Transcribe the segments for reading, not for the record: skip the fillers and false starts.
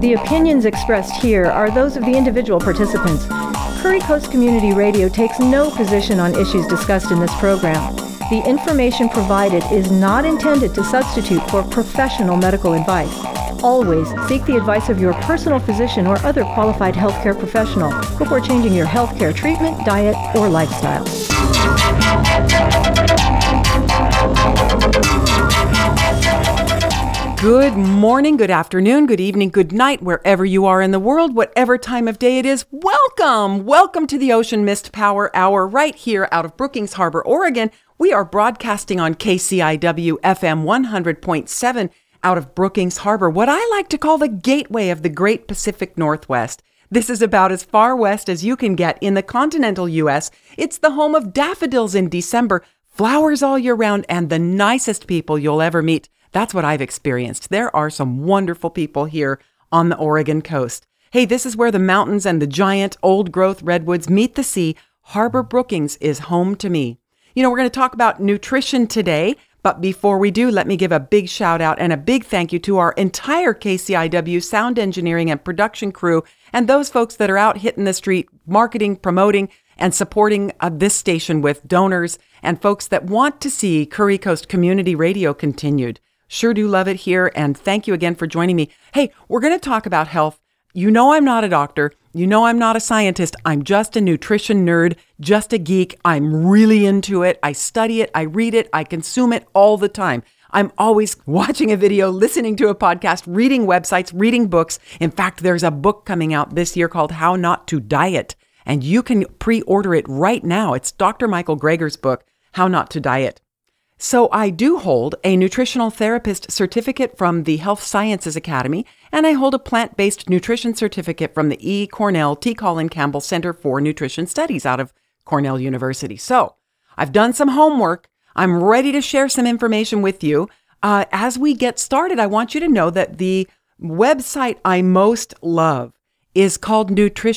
The opinions expressed here are those of the individual participants. Curry Coast Community Radio takes no position on issues discussed in this program. The information provided is not intended to substitute for professional medical advice. Always seek the advice of your personal physician or other qualified healthcare professional before changing your healthcare treatment, diet, or lifestyle. Good morning, good afternoon, good evening, good night, wherever you are in the world, whatever time of day it is. Welcome! Welcome to the Ocean Mist Power Hour right here out of Brookings Harbor, Oregon. We are broadcasting on KCIW FM 100.7 out of Brookings Harbor, what I like to call the gateway of the Great Pacific Northwest. This is about as far west as you can get in the continental U.S. It's the home of daffodils in December, flowers all year round, and the nicest people you'll ever meet. That's what I've experienced. There are some wonderful people here on the Oregon coast. Hey, this is where the mountains and the giant old-growth redwoods meet the sea. Harbor Brookings is home to me. You know, we're going to talk about nutrition today, but before we do, let me give a big shout out and a big thank you to our entire KCIW sound engineering and production crew and those folks that are out hitting the street, marketing, promoting, and supporting this station with donors and folks that want to see Curry Coast Community Radio continued. Sure do love it here, and thank you again for joining me. Hey, we're going to talk about health. You know I'm not a doctor. You know I'm not a scientist. I'm just a nutrition nerd, just a geek. I'm really into it. I study it. I read it. I consume it all the time. I'm always watching a video, listening to a podcast, reading websites, reading books. In fact, there's a book coming out this year called How Not to Diet, and you can pre-order it right now. It's Dr. Michael Greger's book, How Not to Diet. So I do hold a nutritional therapist certificate from the Health Sciences Academy, and I hold a plant-based nutrition certificate from the E. Cornell T. Colin Campbell Center for Nutrition Studies out of Cornell University. So I've done some homework. I'm ready to share some information with you. As we get started, I want you to know that the website I most love is called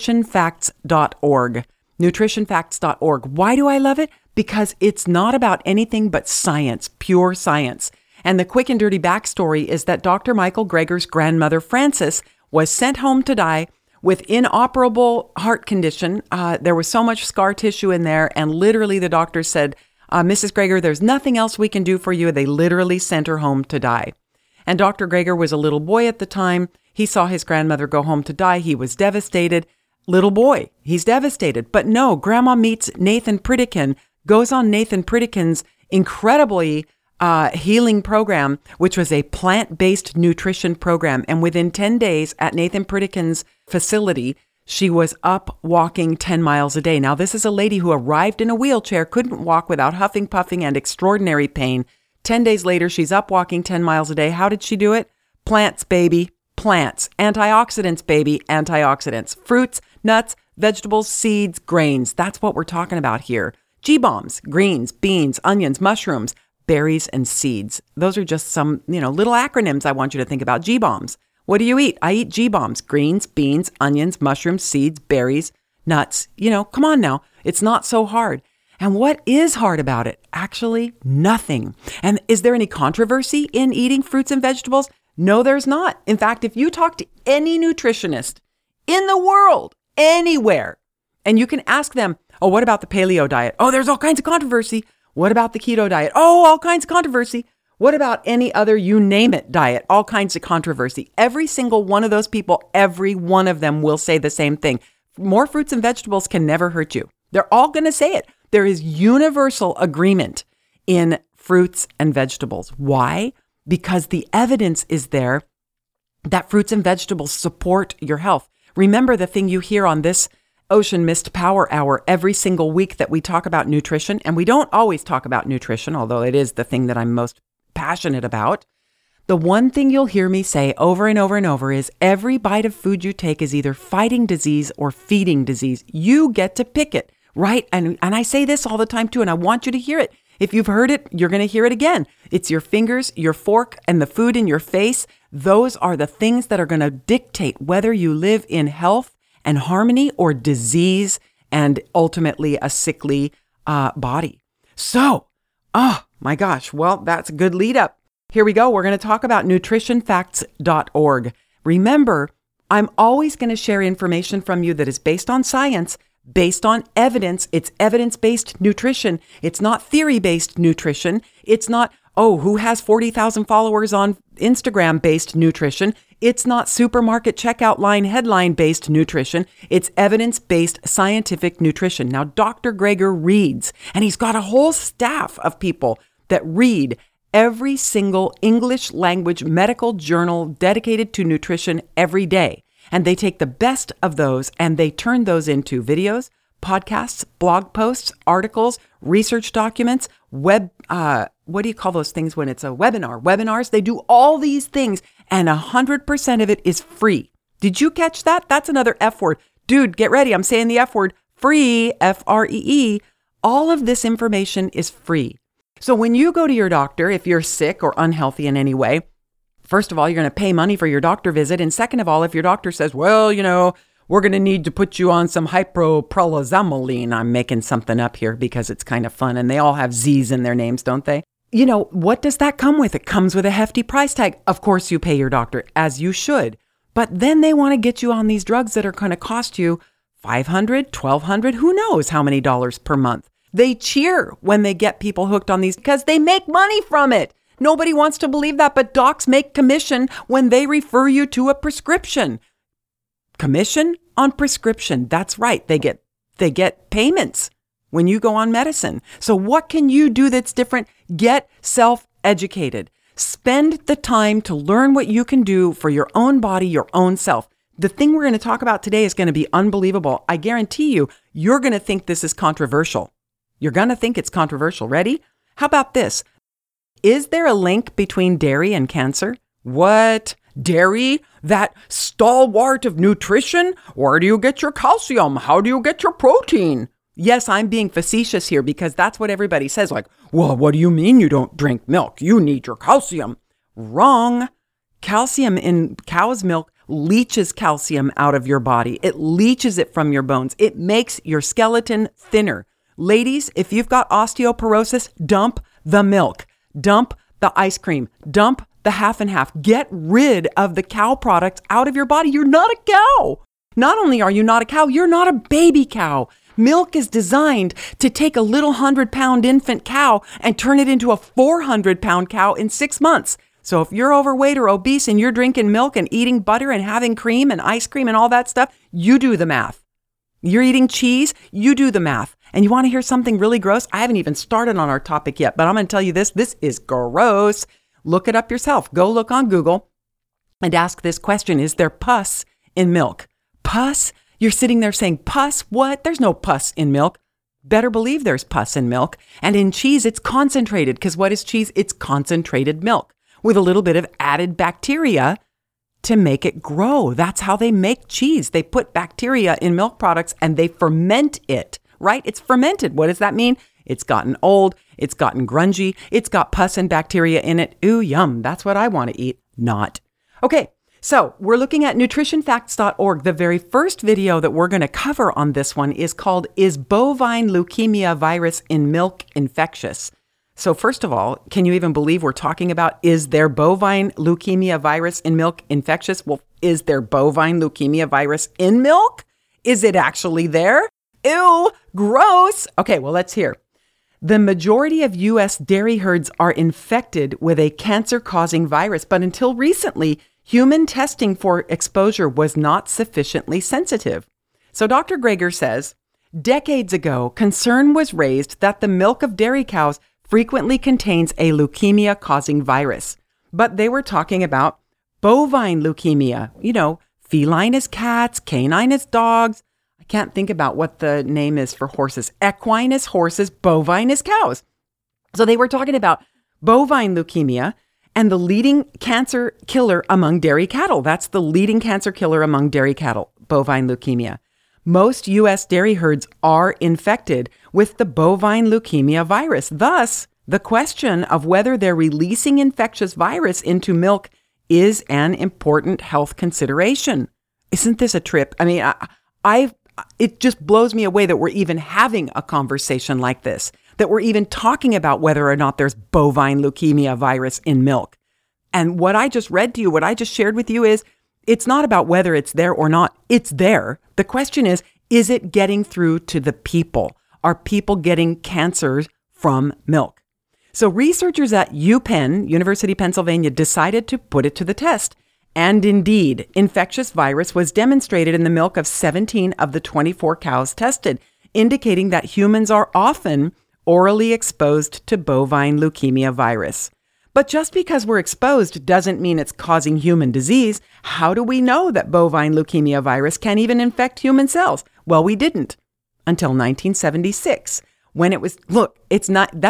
nutritionfacts.org. nutritionfacts.org. Why do I love it? Because it's not about anything but science, pure science. And the quick and dirty backstory is that Dr. Michael Greger's grandmother, Frances, was sent home to die with inoperable heart condition. There was so much scar tissue in there, and literally the doctor said, Mrs. Greger, there's nothing else we can do for you. They literally sent her home to die. And Dr. Greger was a little boy at the time. He saw his grandmother go home to die. He was devastated. Little boy, he's devastated. But no, Grandma meets Nathan Pritikin, goes on Nathan Pritikin's incredibly healing program, which was a plant-based nutrition program. And within 10 days at Nathan Pritikin's facility, she was up walking 10 miles a day. Now, this is a lady who arrived in a wheelchair, couldn't walk without huffing, puffing, and extraordinary pain. 10 days later, she's up walking 10 miles a day. How did she do it? Plants, baby, plants. Antioxidants, baby, antioxidants. Fruits, nuts, vegetables, seeds, grains. That's what we're talking about here. G-bombs, greens, beans, onions, mushrooms, berries, and seeds. Those are just some, little acronyms I want you to think about. G-bombs. What do you eat? I eat G-bombs, greens, beans, onions, mushrooms, seeds, berries, nuts. Come on now. It's not so hard. And what is hard about it? Actually, nothing. And is there any controversy in eating fruits and vegetables? No, there's not. In fact, if you talk to any nutritionist in the world, anywhere, and you can ask them, oh, what about the paleo diet? Oh, there's all kinds of controversy. What about the keto diet? Oh, all kinds of controversy. What about any other, you name it, diet? All kinds of controversy. Every single one of those people, every one of them will say the same thing. More fruits and vegetables can never hurt you. They're all going to say it. There is universal agreement in fruits and vegetables. Why? Because the evidence is there that fruits and vegetables support your health. Remember the thing you hear on this Ocean Mist Power Hour every single week that we talk about nutrition, and we don't always talk about nutrition, although it is the thing that I'm most passionate about. The one thing you'll hear me say over and over and over is every bite of food you take is either fighting disease or feeding disease. You get to pick it, right? And I say this all the time too, and I want you to hear it. If you've heard it, you're going to hear it again. It's your fingers, your fork, and the food in your face. Those are the things that are going to dictate whether you live in health and harmony or disease and ultimately a sickly body. So, oh my gosh, well, that's a good lead up. Here we go. We're going to talk about nutritionfacts.org. Remember, I'm always going to share information from you that is based on science, based on evidence. It's evidence-based nutrition. It's not theory-based nutrition. It's not, who has 40,000 followers on Instagram-based nutrition. It's not supermarket checkout line headline-based nutrition. It's evidence-based scientific nutrition. Now, Dr. Greger reads, and he's got a whole staff of people that read every single English language medical journal dedicated to nutrition every day. And they take the best of those and they turn those into videos, podcasts, blog posts, articles, research documents, what do you call those things when it's a webinar? Webinars. They do all these things and 100% of it is free. Did you catch that? That's another F word. Dude, get ready. I'm saying the F word. Free, F-R-E-E. All of this information is free. So when you go to your doctor, if you're sick or unhealthy in any way, first of all, you're going to pay money for your doctor visit. And second of all, if your doctor says, well, we're going to need to put you on some hyperprolazolamine. I'm making something up here because it's kind of fun. And they all have Z's in their names, don't they? What does that come with? It comes with a hefty price tag. Of course, you pay your doctor, as you should. But then they want to get you on these drugs that are going to cost you $500, $1,200, who knows how many dollars per month. They cheer when they get people hooked on these because they make money from it. Nobody wants to believe that, but docs make commission when they refer you to a prescription. Commission on prescription. That's right. They get payments when you go on medicine. So what can you do that's different? Get self-educated. Spend the time to learn what you can do for your own body, your own self. The thing we're going to talk about today is going to be unbelievable. I guarantee you're going to think this is controversial. You're going to think it's controversial. Ready? How about this? Is there a link between dairy and cancer? What? Dairy? That stalwart of nutrition? Where do you get your calcium? How do you get your protein? Yes, I'm being facetious here because that's what everybody says. Like, well, what do you mean you don't drink milk? You need your calcium. Wrong. Calcium in cow's milk leaches calcium out of your body. It leaches it from your bones. It makes your skeleton thinner. Ladies, if you've got osteoporosis, dump the milk. Dump the ice cream. Dump the half and half. Get rid of the cow products out of your body. You're not a cow. Not only are you not a cow, you're not a baby cow. Milk is designed to take a little 100-pound infant cow and turn it into a 400-pound cow in 6 months. So if you're overweight or obese and you're drinking milk and eating butter and having cream and ice cream and all that stuff, you do the math. You're eating cheese, you do the math. And you want to hear something really gross? I haven't even started on our topic yet, but I'm going to tell you this. This is gross. Look it up yourself. Go look on Google and ask this question. Is there pus in milk? Pus? You're sitting there saying, pus? What? There's no pus in milk. Better believe there's pus in milk. And in cheese, it's concentrated. Because what is cheese? It's concentrated milk with a little bit of added bacteria to make it grow. That's how they make cheese. They put bacteria in milk products and they ferment it. Right? It's fermented. What does that mean? It's gotten old. It's gotten grungy. It's got pus and bacteria in it. Ooh, yum. That's what I want to eat. Not. Okay. So we're looking at nutritionfacts.org. The very first video that we're going to cover on this one is called, Is Bovine Leukemia Virus in Milk Infectious? So first of all, can you even believe we're talking about, is there bovine leukemia virus in milk infectious? Well, is there bovine leukemia virus in milk? Is it actually there? Ew, gross. Okay, well, let's hear. The majority of U.S. dairy herds are infected with a cancer-causing virus, but until recently, human testing for exposure was not sufficiently sensitive. So Dr. Greger says, decades ago, concern was raised that the milk of dairy cows frequently contains a leukemia-causing virus. But they were talking about bovine leukemia, feline is cats, canine is dogs. I can't think about what the name is for horses. Equine is horses, bovine is cows. So they were talking about bovine leukemia and the leading cancer killer among dairy cattle. That's the leading cancer killer among dairy cattle, bovine leukemia. Most U.S. dairy herds are infected with the bovine leukemia virus. Thus, the question of whether they're releasing infectious virus into milk is an important health consideration. Isn't this a trip? I mean, it just blows me away that we're even having a conversation like this, that we're even talking about whether or not there's bovine leukemia virus in milk. And what I just read to you, what I just shared with you is It's not about whether it's there or not. It's there. The question is it getting through to the people? Are people getting cancers from milk? So researchers at UPenn, University of Pennsylvania, decided to put it to the test. And indeed, infectious virus was demonstrated in the milk of 17 of the 24 cows tested, indicating that humans are often orally exposed to bovine leukemia virus. But just because we're exposed doesn't mean it's causing human disease. How do we know that bovine leukemia virus can even infect human cells? Well, we didn't until 1976. When it was, that's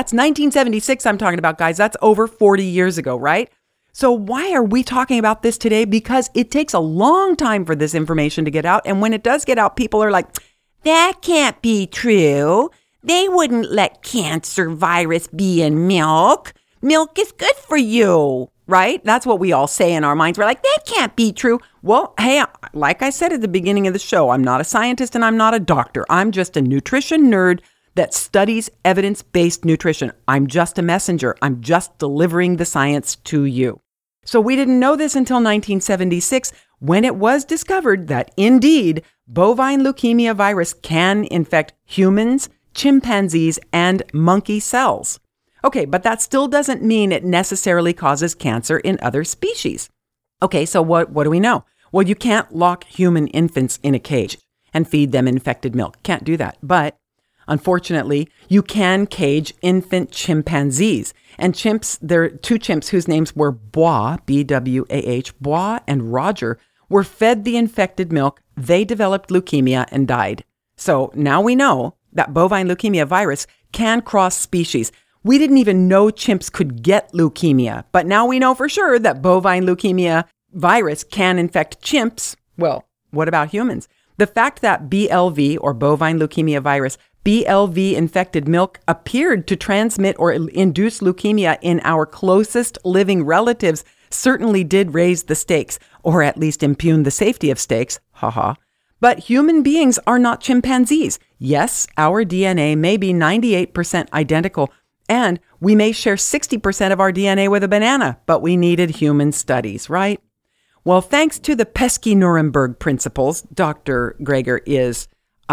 1976 I'm talking about, guys. That's over 40 years ago, right? So why are we talking about this today? Because it takes a long time for this information to get out. And when it does get out, people are like, that can't be true. They wouldn't let cancer virus be in milk. Milk is good for you, right? That's what we all say in our minds. We're like, that can't be true. Well, hey, like I said at the beginning of the show, I'm not a scientist and I'm not a doctor. I'm just a nutrition nerd that studies evidence-based nutrition. I'm just a messenger. I'm just delivering the science to you. So we didn't know this until 1976 when it was discovered that indeed bovine leukemia virus can infect humans, chimpanzees, and monkey cells. Okay, but that still doesn't mean it necessarily causes cancer in other species. Okay, so what do we know? Well, you can't lock human infants in a cage and feed them infected milk. Can't do that. But unfortunately, you can cage infant chimpanzees. And chimps, there are two chimps whose names were Bois, B-W-A-H, Bois and Roger, were fed the infected milk. They developed leukemia and died. So now we know that bovine leukemia virus can cross species. We didn't even know chimps could get leukemia, but now we know for sure that bovine leukemia virus can infect chimps. Well, what about humans? The fact that BLV, or bovine leukemia virus, BLV infected milk appeared to transmit or induce leukemia in our closest living relatives certainly did raise the stakes, or at least impugn the safety of steaks. Haha. But human beings are not chimpanzees. Yes, our DNA may be 98% identical, and we may share 60% of our DNA with a banana, but we needed human studies, right? Well, thanks to the pesky Nuremberg principles, Dr. Greger is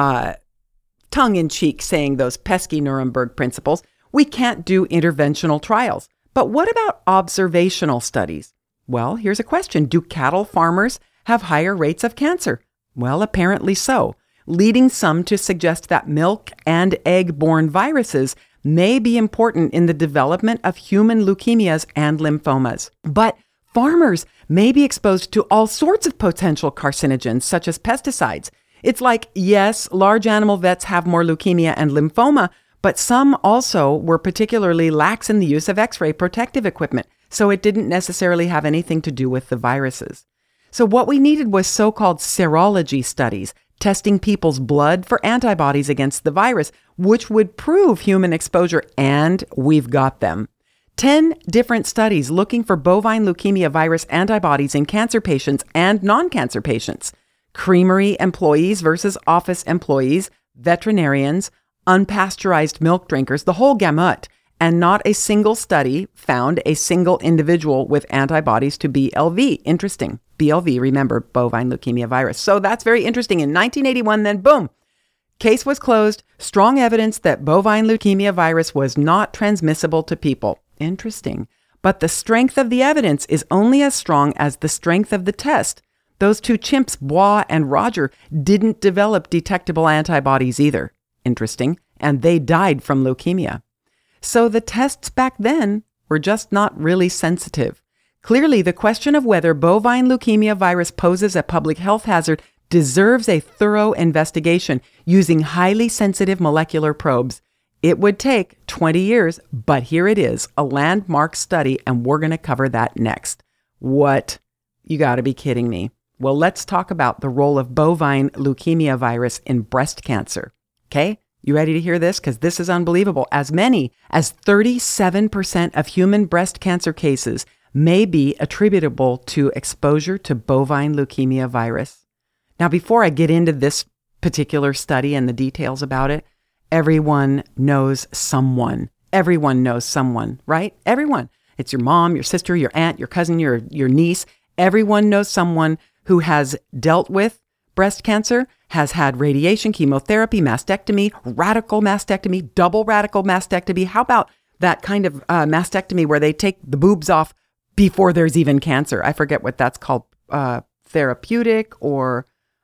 tongue-in-cheek saying those pesky Nuremberg principles, we can't do interventional trials. But what about observational studies? Well, here's a question. Do cattle farmers have higher rates of cancer? Well, apparently so, leading some to suggest that milk and egg-borne viruses may be important in the development of human leukemias and lymphomas. But farmers may be exposed to all sorts of potential carcinogens, such as pesticides. It's like, yes, large animal vets have more leukemia and lymphoma, but some also were particularly lax in the use of X-ray protective equipment, so it didn't necessarily have anything to do with the viruses. So what we needed was so-called serology studies, testing people's blood for antibodies against the virus, which would prove human exposure, and we've got them. 10 different studies looking for bovine leukemia virus antibodies in cancer patients and non-cancer patients. Creamery employees versus office employees, veterinarians, unpasteurized milk drinkers, the whole gamut. And not a single study found a single individual with antibodies to BLV. Interesting. BLV, remember, bovine leukemia virus. So that's very interesting. In 1981, then boom, case was closed. Strong evidence that bovine leukemia virus was not transmissible to people. Interesting. But the strength of the evidence is only as strong as the strength of the test. Those two chimps, Bois and Roger, didn't develop detectable antibodies either. Interesting. And they died from leukemia. So the tests back then were just not really sensitive. Clearly, the question of whether bovine leukemia virus poses a public health hazard deserves a thorough investigation using highly sensitive molecular probes. It would take 20 years, but here it is, a landmark study, and we're going to cover that next. What? You got to be kidding me. Well, let's talk about the role of bovine leukemia virus in breast cancer. Okay? You ready to hear this? Because this is unbelievable. As many as 37% of human breast cancer cases may be attributable to exposure to bovine leukemia virus. Now, before I get into this particular study and the details about it, everyone knows someone. Everyone knows someone, right? Everyone. It's your mom, your sister, your aunt, your cousin, your niece. Everyone knows someone who has dealt with breast cancer, has had radiation, chemotherapy, mastectomy, radical mastectomy, double radical mastectomy. How about that kind of mastectomy where they take the boobs off before there's even cancer? I forget what that's called, therapeutic, or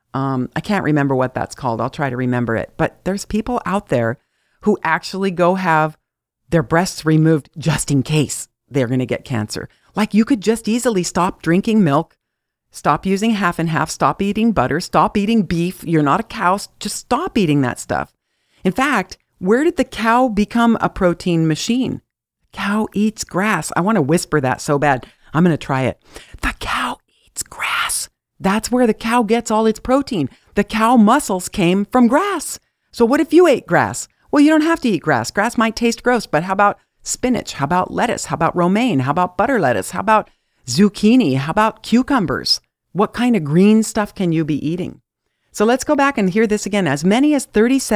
I can't remember what that's called. I'll try to remember it. But there's people out there who actually go have their breasts removed just in case they're going to get cancer. Like, you could just easily stop drinking milk, stop using half and half, stop eating butter, stop eating beef. You're not a cow. Just stop eating that stuff. In fact, where did the cow become a protein machine? Cow eats grass. I want to whisper that so bad. I'm going to try it. The cow eats grass. That's where the cow gets all its protein. The cow muscles came from grass. So what if you ate grass? Well, you don't have to eat grass. Grass might taste gross, but how about spinach? How about lettuce? How about romaine? How about butter lettuce? How about zucchini? How about cucumbers? What kind of green stuff can you be eating? So let's go back and hear this again. As many as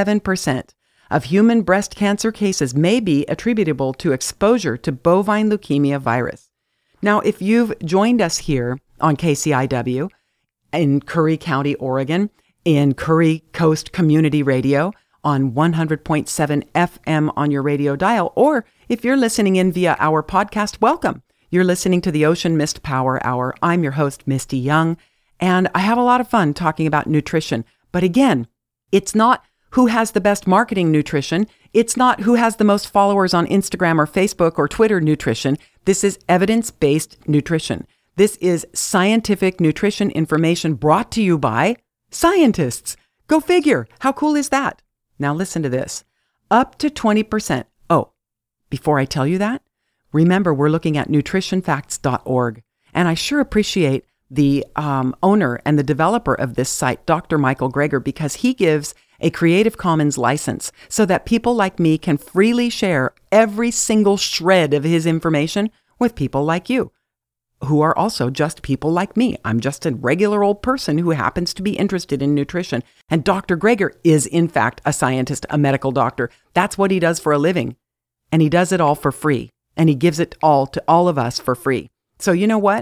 37% of human breast cancer cases may be attributable to exposure to bovine leukemia virus. Now, if you've joined us here on KCIW in Curry County, Oregon, in Curry Coast Community Radio on 100.7 FM on your radio dial, or if you're listening in via our podcast, welcome. You're listening to the Ocean Mist Power Hour. I'm your host, Misty Young, and I have a lot of fun talking about nutrition. But again, it's not who has the best marketing nutrition. It's not who has the most followers on Instagram or Facebook or Twitter nutrition. This is evidence-based nutrition. This is scientific nutrition information brought to you by scientists. Go figure. How cool is that? Now listen to this. Up to 20%. Oh, before I tell you that, remember, we're looking at nutritionfacts.org. And I sure appreciate the owner and the developer of this site, Dr. Michael Greger, because he gives a Creative Commons license so that people like me can freely share every single shred of his information with people like you, who are also just people like me. I'm just a regular old person who happens to be interested in nutrition. And Dr. Greger is, in fact, a scientist, a medical doctor. That's what he does for a living. And he does it all for free. And he gives it all to all of us for free. So you know what?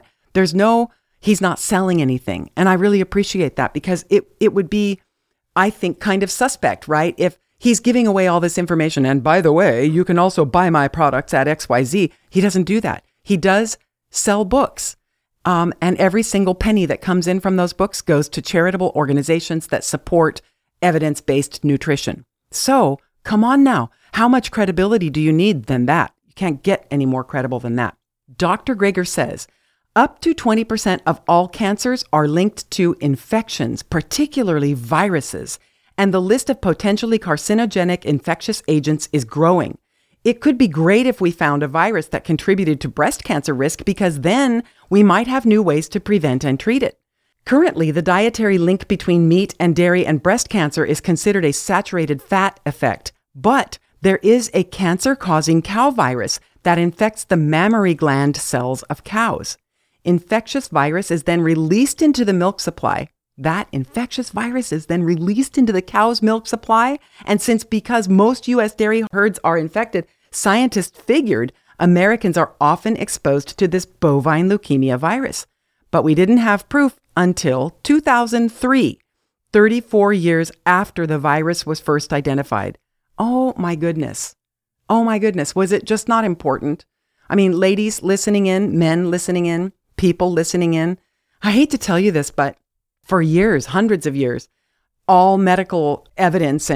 He's not selling anything. And I really appreciate that, because it would be, I think, kind of suspect, right? If he's giving away all this information, and by the way, you can also buy my products at XYZ. He doesn't do that. He does sell books. And every single penny that comes in from those books goes to charitable organizations that support evidence-based nutrition. So come on now. How much credibility do you need than that? You can't get any more credible than that. Dr. Greger says, up to 20% of all cancers are linked to infections, particularly viruses, and the list of potentially carcinogenic infectious agents is growing. It could be great if we found a virus that contributed to breast cancer risk, because then we might have new ways to prevent and treat it. Currently, the dietary link between meat and dairy and breast cancer is considered a saturated fat effect, but there is a cancer-causing cow virus that infects the mammary gland cells of cows. Infectious virus is then released into the milk supply. That infectious virus is then released into the cow's milk supply. And because most U.S. dairy herds are infected, scientists figured Americans are often exposed to this bovine leukemia virus. But we didn't have proof until 2003, 34 years after the virus was first identified. Oh my goodness. Oh my goodness. Was it just not important? I mean, ladies listening in, men listening in, people listening in. I hate to tell you this, but for years, hundreds of years, all medical evidence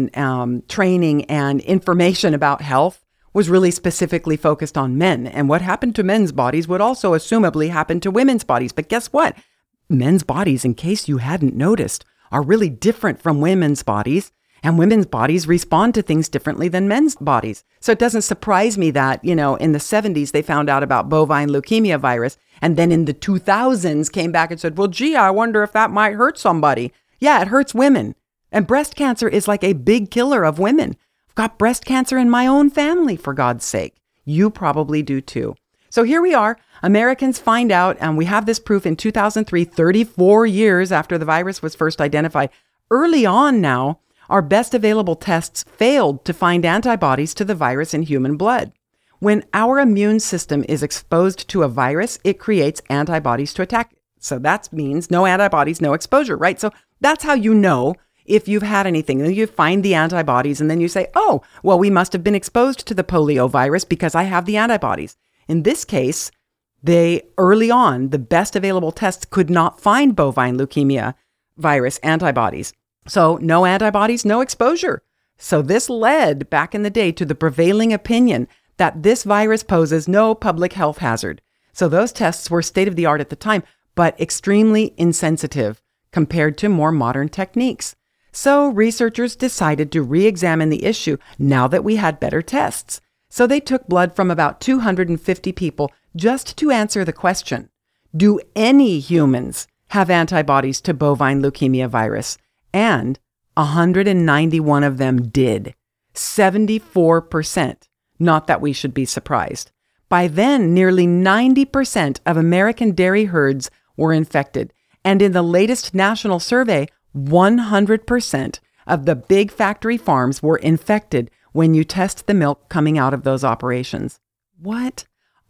and training and information about health was really specifically focused on men. And what happened to men's bodies would also assumably happen to women's bodies. But guess what? Men's bodies, in case you hadn't noticed, are really different from women's bodies. And women's bodies respond to things differently than men's bodies. So it doesn't surprise me that, in the 70s, they found out about bovine leukemia virus. And then in the 2000s came back and said, well, gee, I wonder if that might hurt somebody. Yeah, it hurts women. And breast cancer is like a big killer of women. I've got breast cancer in my own family, for God's sake. You probably do too. So here we are. Americans find out, and we have this proof in 2003, 34 years after the virus was first identified. Early on now, our best available tests failed to find antibodies to the virus in human blood. When our immune system is exposed to a virus, it creates antibodies to attack So that means no antibodies, no exposure, right? So that's how you know if you've had anything. Then you find the antibodies and then you say, oh, well, we must have been exposed to the polio virus because I have the antibodies. In this case, early on, the best available tests could not find bovine leukemia virus antibodies. So no antibodies, no exposure. So this led back in the day to the prevailing opinion that this virus poses no public health hazard. So those tests were state of the art at the time, but extremely insensitive compared to more modern techniques. So researchers decided to re-examine the issue now that we had better tests. So they took blood from about 250 people just to answer the question, do any humans have antibodies to bovine leukemia virus? And 191 of them did. 74%. Not that we should be surprised. By then, nearly 90% of American dairy herds were infected. And in the latest national survey, 100% of the big factory farms were infected when you test the milk coming out of those operations. What?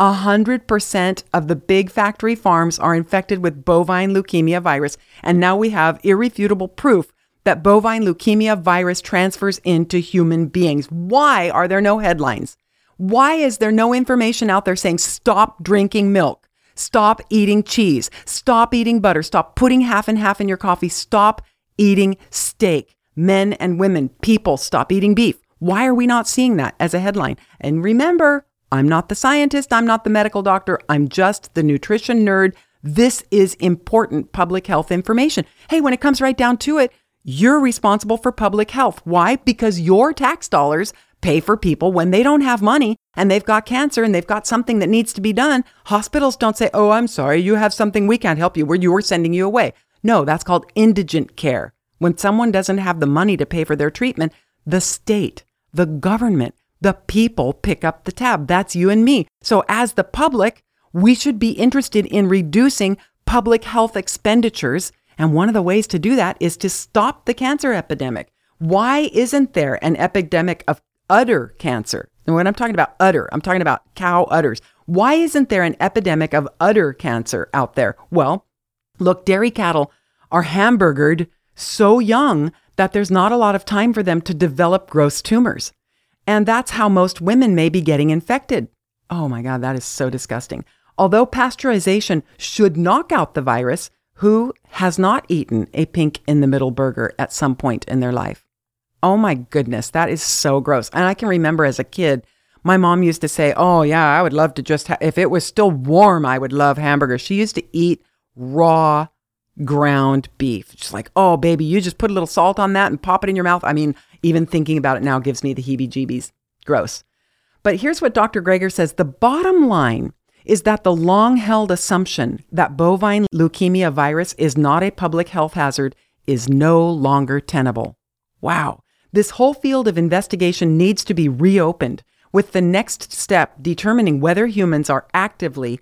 100% of the big factory farms are infected with bovine leukemia virus, and now we have irrefutable proof that bovine leukemia virus transfers into human beings. Why are there no headlines? Why is there no information out there saying stop drinking milk, stop eating cheese, stop eating butter, stop putting half and half in your coffee, stop eating steak, men and women, people, stop eating beef? Why are we not seeing that as a headline? And remember, I'm not the scientist, I'm not the medical doctor, I'm just the nutrition nerd. This is important public health information. Hey, when it comes right down to it, you're responsible for public health. Why? Because your tax dollars pay for people when they don't have money and they've got cancer and they've got something that needs to be done. Hospitals don't say, oh, I'm sorry, you have something, we can't help you, we're sending you away. No, that's called indigent care. When someone doesn't have the money to pay for their treatment, the state, the government, the people pick up the tab. That's you and me. So as the public, we should be interested in reducing public health expenditures. And one of the ways to do that is to stop the cancer epidemic. Why isn't there an epidemic of udder cancer? And when I'm talking about udder, I'm talking about cow udders. Why isn't there an epidemic of udder cancer out there? Well, look, dairy cattle are hamburgered so young that there's not a lot of time for them to develop gross tumors. And that's how most women may be getting infected. Oh my God, that is so disgusting. Although pasteurization should knock out the virus, who has not eaten a pink in the middle burger at some point in their life? Oh my goodness, that is so gross. And I can remember as a kid, my mom used to say, oh yeah, I would love to just, if it was still warm, I would love hamburgers. She used to eat raw ground beef. She's like, oh baby, you just put a little salt on that and pop it in your mouth. I mean, even thinking about it now gives me the heebie-jeebies. Gross. But here's what Dr. Greger says. The bottom line is that the long-held assumption that bovine leukemia virus is not a public health hazard is no longer tenable. Wow. This whole field of investigation needs to be reopened, with the next step determining whether humans are actually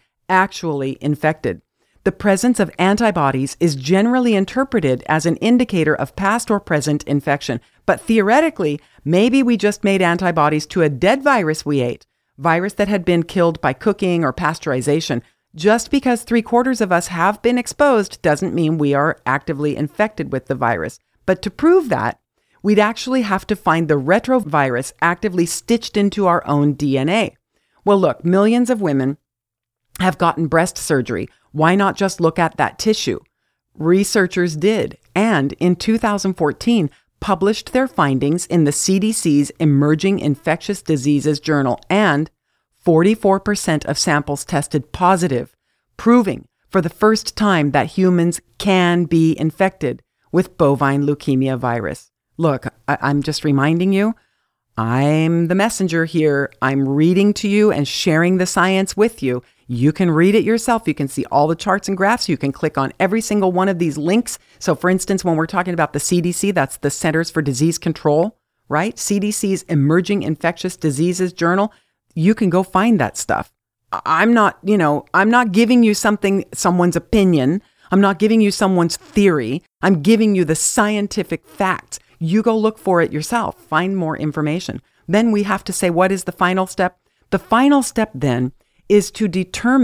infected. The presence of antibodies is generally interpreted as an indicator of past or present infection. But theoretically, maybe we just made antibodies to a dead virus we ate, virus that had been killed by cooking or pasteurization. Just because 3/4 of us have been exposed doesn't mean we are actively infected with the virus. But to prove that, we'd actually have to find the retrovirus actively stitched into our own DNA. Well, look, millions of women have gotten breast surgery. Why not just look at that tissue? Researchers did, and in 2014, published their findings in the CDC's Emerging Infectious Diseases Journal, and 44% of samples tested positive, proving for the first time that humans can be infected with bovine leukemia virus. Look, I'm just reminding you, I'm the messenger here. I'm reading to you and sharing the science with you. You can read it yourself. You can see all the charts and graphs. You can click on every single one of these links. So for instance, when we're talking about the CDC, that's the Centers for Disease Control, right? CDC's Emerging Infectious Diseases Journal. You can go find that stuff. I'm not giving you someone's opinion. I'm not giving you someone's theory. I'm giving you the scientific facts. You go look for it yourself. Find more information. Then we have to say, what is the final step? The final step then is to determine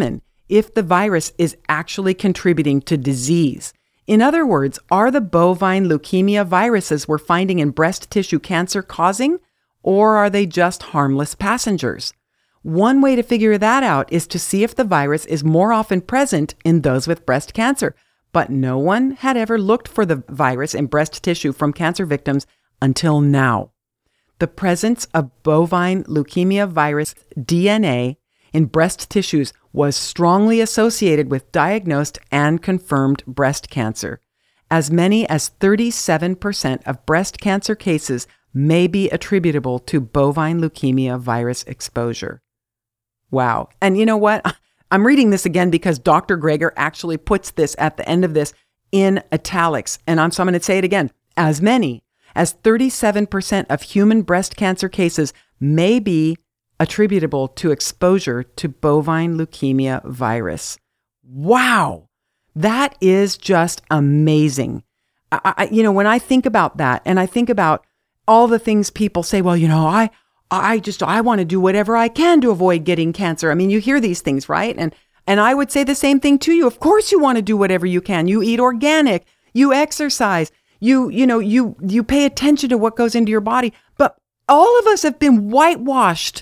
if the virus is actually contributing to disease. In other words, are the bovine leukemia viruses we're finding in breast tissue cancer causing, or are they just harmless passengers? One way to figure that out is to see if the virus is more often present in those with breast cancer. But no one had ever looked for the virus in breast tissue from cancer victims until now. The presence of bovine leukemia virus DNA in breast tissues was strongly associated with diagnosed and confirmed breast cancer. As many as 37% of breast cancer cases may be attributable to bovine leukemia virus exposure. Wow. And you know what? I'm reading this again because Dr. Greger actually puts this at the end of this in italics. And so I'm going to say it again. As many as 37% of human breast cancer cases may be attributable to exposure to bovine leukemia virus. Wow. That is just amazing. When I think about that and I think about all the things people say, well, I want to do whatever I can to avoid getting cancer. I mean, you hear these things, right? And I would say the same thing to you. Of course you want to do whatever you can. You eat organic, you exercise, you pay attention to what goes into your body. But all of us have been whitewashed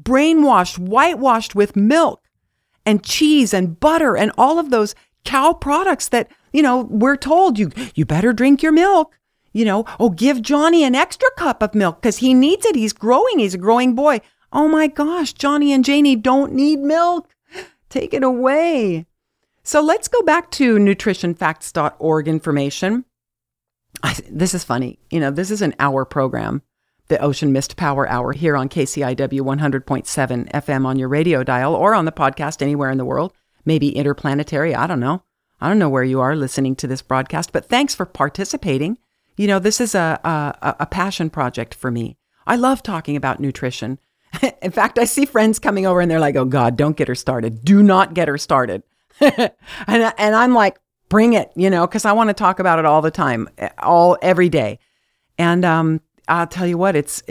with milk and cheese and butter and all of those cow products that, we're told you better drink your milk. Give Johnny an extra cup of milk because he needs it. He's growing. He's a growing boy. Oh my gosh, Johnny and Janie don't need milk. Take it away. So let's go back to nutritionfacts.org information. This is funny. This is an hour program, the Ocean Mist Power Hour here on KCIW 100.7 FM on your radio dial or on the podcast anywhere in the world, maybe interplanetary. I don't know. I don't know where you are listening to this broadcast, but thanks for participating. This is a passion project for me. I love talking about nutrition. In fact, I see friends coming over and they're like, oh God, don't get her started. Do not get her started. and I'm like, bring it, because I want to talk about it all the time, every day. And I'll tell you what, it's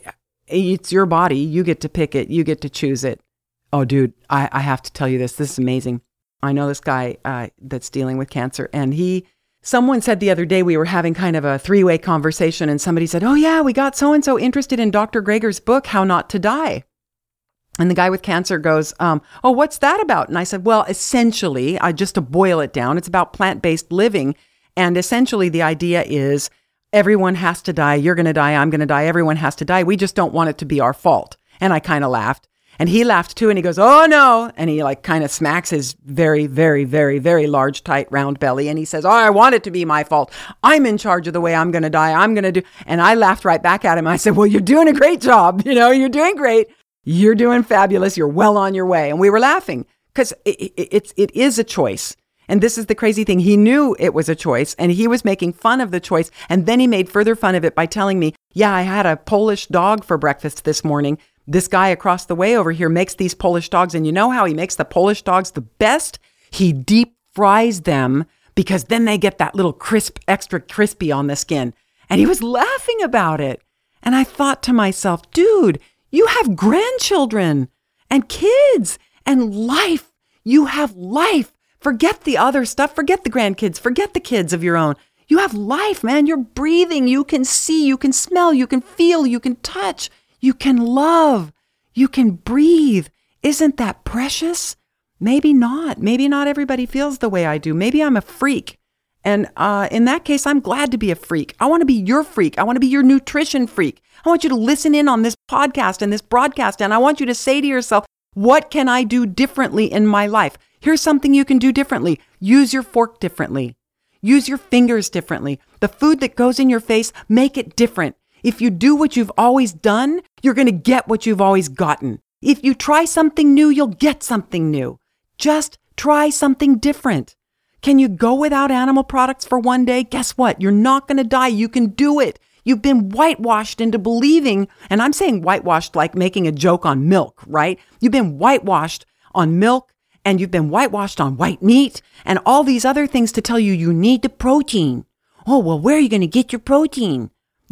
your body. You get to pick it. You get to choose it. Oh, dude, I have to tell you this. This is amazing. I know this guy that's dealing with cancer, and someone said the other day we were having kind of a three-way conversation, and somebody said, oh yeah, we got so-and-so interested in Dr. Greger's book, How Not to Die. And the guy with cancer goes, oh, what's that about? And I said, well, essentially, just to boil it down, it's about plant-based living. And essentially the idea is everyone has to die. You're going to die. I'm going to die. Everyone has to die. We just don't want it to be our fault. And I kind of laughed. And he laughed too, and he goes, oh no. And he kind of smacks his very, very, very, very large, tight, round belly. And he says, oh, I want it to be my fault. I'm in charge of the way I'm going to die. I'm going to do. And I laughed right back at him. I said, well, you're doing a great job. You're doing great. You're doing fabulous. You're well on your way. And we were laughing because it is a choice. And this is the crazy thing. He knew it was a choice and he was making fun of the choice. And then he made further fun of it by telling me, yeah, I had a Polish dog for breakfast this morning. This guy across the way over here makes these Polish dogs. And you know how he makes the Polish dogs the best? He deep fries them because then they get that little crisp, extra crispy on the skin. And he was laughing about it. And I thought to myself, dude, you have grandchildren and kids and life. You have life. Forget the other stuff. Forget the grandkids. Forget the kids of your own. You have life, man. You're breathing. You can see, you can smell, you can feel, you can touch. You can love, you can breathe. Isn't that precious? Maybe not. Maybe not everybody feels the way I do. Maybe I'm a freak. And in that case, I'm glad to be a freak. I want to be your freak. I want to be your nutrition freak. I want you to listen in on this podcast and this broadcast. And I want you to say to yourself, what can I do differently in my life? Here's something you can do differently. Use your fork differently. Use your fingers differently. The food that goes in your face, make it different. If you do what you've always done, you're going to get what you've always gotten. If you try something new, you'll get something new. Just try something different. Can you go without animal products for one day? Guess what? You're not going to die. You can do it. You've been whitewashed into believing, and I'm saying whitewashed like making a joke on milk, right? You've been whitewashed on milk, and you've been whitewashed on white meat, and all these other things to tell you you need the protein. Oh, well, where are you going to get your protein?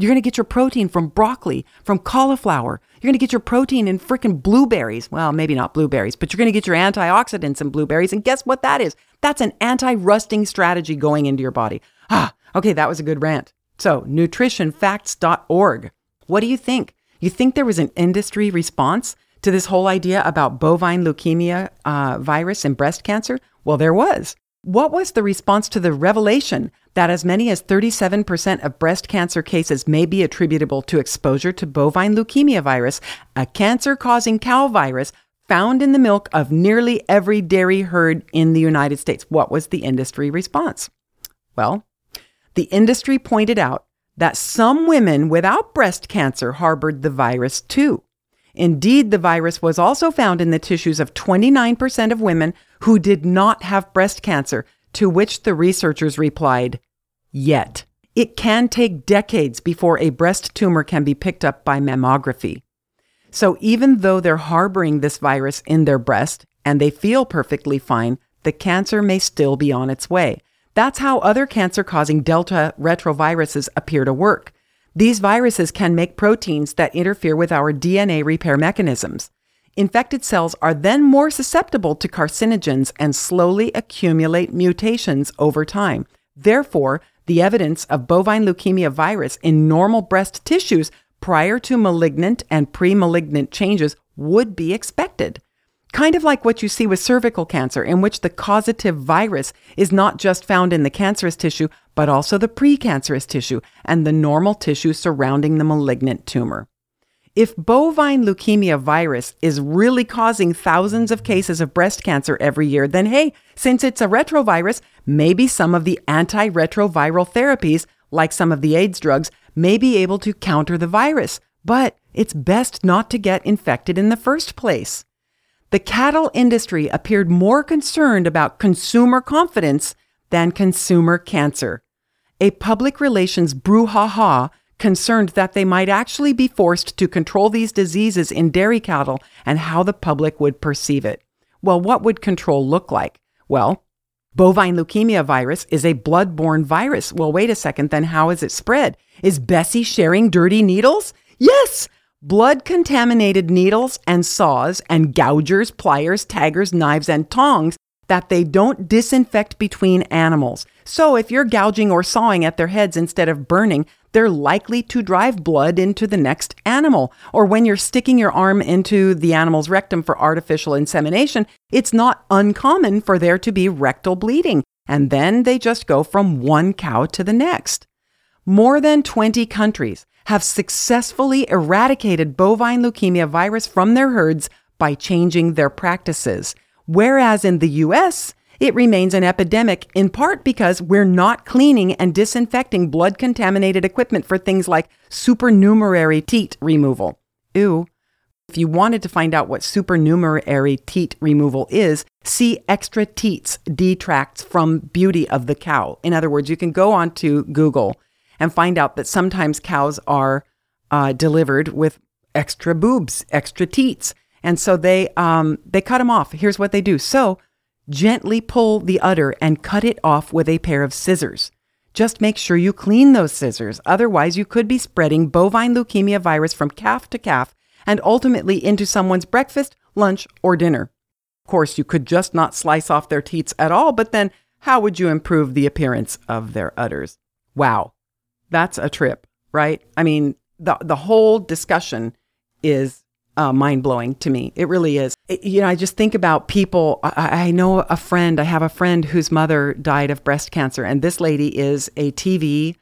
You're going to get your protein from broccoli, from cauliflower. You're going to get your protein in freaking blueberries. Well, maybe not blueberries, but you're going to get your antioxidants in blueberries. And guess what that is? That's an anti-rusting strategy going into your body. Okay, that was a good rant. So, nutritionfacts.org. What do you think? You think there was an industry response to this whole idea about bovine leukemia virus and breast cancer? Well, there was. What was the response to the revelation that as many as 37% of breast cancer cases may be attributable to exposure to bovine leukemia virus, a cancer-causing cow virus found in the milk of nearly every dairy herd in the United States? What was the industry response? Well, the industry pointed out that some women without breast cancer harbored the virus too. Indeed, the virus was also found in the tissues of 29% of women who did not have breast cancer, to which the researchers replied, yet. It can take decades before a breast tumor can be picked up by mammography. So even though they're harboring this virus in their breast and they feel perfectly fine, the cancer may still be on its way. That's how other cancer-causing Delta retroviruses appear to work. These viruses can make proteins that interfere with our DNA repair mechanisms. Infected cells are then more susceptible to carcinogens and slowly accumulate mutations over time. Therefore, the evidence of bovine leukemia virus in normal breast tissues prior to malignant and pre-malignant changes would be expected. Kind of like what you see with cervical cancer, in which the causative virus is not just found in the cancerous tissue, but also the precancerous tissue and the normal tissue surrounding the malignant tumor. If bovine leukemia virus is really causing thousands of cases of breast cancer every year, then hey, since it's a retrovirus, maybe some of the antiretroviral therapies, like some of the AIDS drugs, may be able to counter the virus. But it's best not to get infected in the first place. The cattle industry appeared more concerned about consumer confidence than consumer cancer. A public relations brouhaha concerned that they might actually be forced to control these diseases in dairy cattle and how the public would perceive it. Well, what would control look like? Well, bovine leukemia virus is a blood-borne virus. Well, wait a second, then how is it spread? Is Bessie sharing dirty needles? Yes! Blood-contaminated needles and saws and gougers, pliers, taggers, knives, and tongs that they don't disinfect between animals. So if you're gouging or sawing at their heads instead of burning, they're likely to drive blood into the next animal. Or when you're sticking your arm into the animal's rectum for artificial insemination, it's not uncommon for there to be rectal bleeding. And then they just go from one cow to the next. More than 20 countries have successfully eradicated bovine leukemia virus from their herds by changing their practices. Whereas in the U.S., it remains an epidemic in part because we're not cleaning and disinfecting blood-contaminated equipment for things like supernumerary teat removal. Ew. If you wanted to find out what supernumerary teat removal is, see extra teats detracts from beauty of the cow. In other words, you can go onto Google and find out that sometimes cows are delivered with extra boobs, extra teats. And so they cut them off. Here's what they do. So gently pull the udder and cut it off with a pair of scissors. Just make sure you clean those scissors. Otherwise, you could be spreading bovine leukemia virus from calf to calf and ultimately into someone's breakfast, lunch, or dinner. Of course, you could just not slice off their teats at all, but then how would you improve the appearance of their udders? Wow. That's a trip, right? I mean, the whole discussion is mind-blowing to me. It really is. I just think about people. I have a friend whose mother died of breast cancer, and this lady is a TV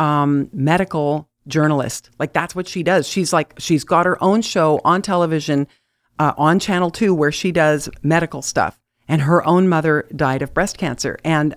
medical journalist. Like, that's what she does. She's got her own show on television on Channel 2 where she does medical stuff, and her own mother died of breast cancer. And,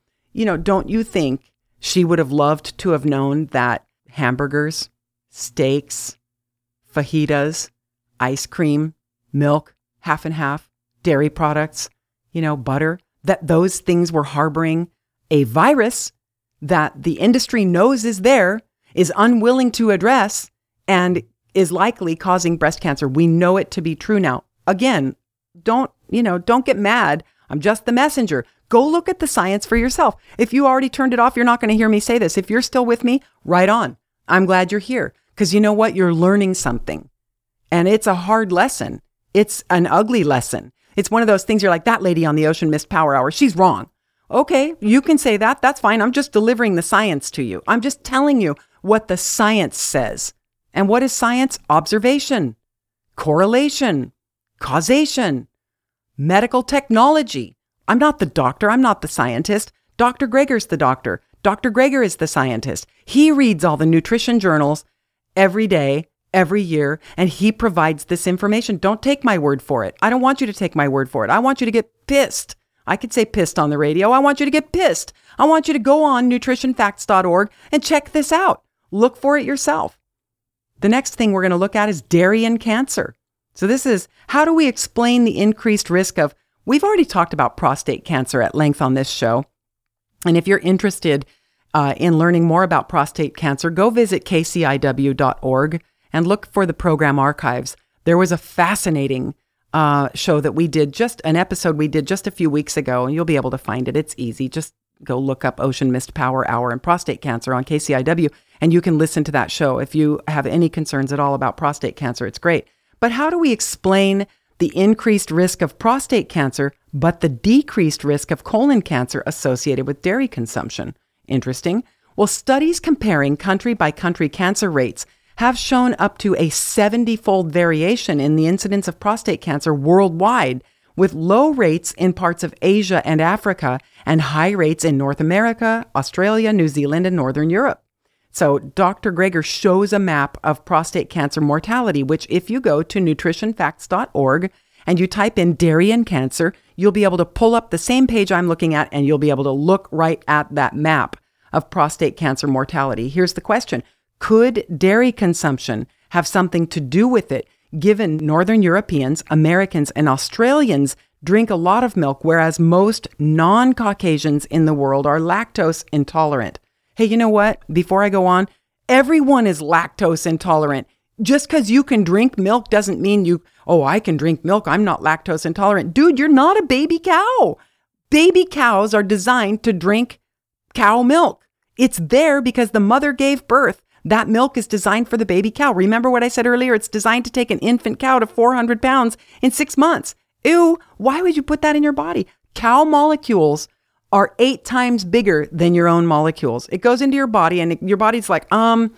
don't you think she would have loved to have known that hamburgers, steaks, fajitas, ice cream, milk, half and half, dairy products, butter, that those things were harboring a virus that the industry knows is there, is unwilling to address, and is likely causing breast cancer. We know it to be true now. Again, don't get mad. I'm just the messenger. Go look at the science for yourself. If you already turned it off, you're not going to hear me say this. If you're still with me, right on. I'm glad you're here because you know what? You're learning something. And it's a hard lesson. It's an ugly lesson. It's one of those things you're like, that lady on the Ocean Mist Power Hour, she's wrong. Okay, you can say that. That's fine. I'm just delivering the science to you. I'm just telling you what the science says. And what is science? Observation, correlation, causation, medical technology. I'm not the doctor. I'm not the scientist. Dr. Greger's the doctor. Dr. Greger is the scientist. He reads all the nutrition journals every day, every year, and he provides this information. Don't take my word for it. I don't want you to take my word for it. I want you to get pissed. I could say pissed on the radio. I want you to get pissed. I want you to go on nutritionfacts.org and check this out. Look for it yourself. The next thing we're going to look at is dairy and cancer. So this is, how do we explain the increased risk of, we've already talked about prostate cancer at length on this show. And if you're interested in learning more about prostate cancer, go visit kciw.org and look for the program archives. There was a fascinating show that we did, just an episode we did just a few weeks ago, and you'll be able to find it. It's easy. Just go look up Ocean Mist Power Hour and prostate cancer on KCIW, and you can listen to that show. If you have any concerns at all about prostate cancer, it's great. But how do we explain the increased risk of prostate cancer, but the decreased risk of colon cancer associated with dairy consumption? Interesting. Well, studies comparing country by country cancer rates have shown up to a 70-fold variation in the incidence of prostate cancer worldwide, with low rates in parts of Asia and Africa and high rates in North America, Australia, New Zealand, and Northern Europe. So Dr. Greger shows a map of prostate cancer mortality, which if you go to nutritionfacts.org and you type in dairy and cancer, you'll be able to pull up the same page I'm looking at, and you'll be able to look right at that map of prostate cancer mortality. Here's the question. Could dairy consumption have something to do with it, given Northern Europeans, Americans, and Australians drink a lot of milk, whereas most non-Caucasians in the world are lactose intolerant? Hey, you know what? Before I go on, everyone is lactose intolerant. Just because you can drink milk doesn't mean I can drink milk, I'm not lactose intolerant. Dude, you're not a baby cow. Baby cows are designed to drink cow milk. It's there because the mother gave birth. That milk is designed for the baby cow. Remember what I said earlier? It's designed to take an infant cow to 400 pounds in 6 months. Ew, why would you put that in your body? Cow molecules are 8 times bigger than your own molecules. It goes into your body and your body's like,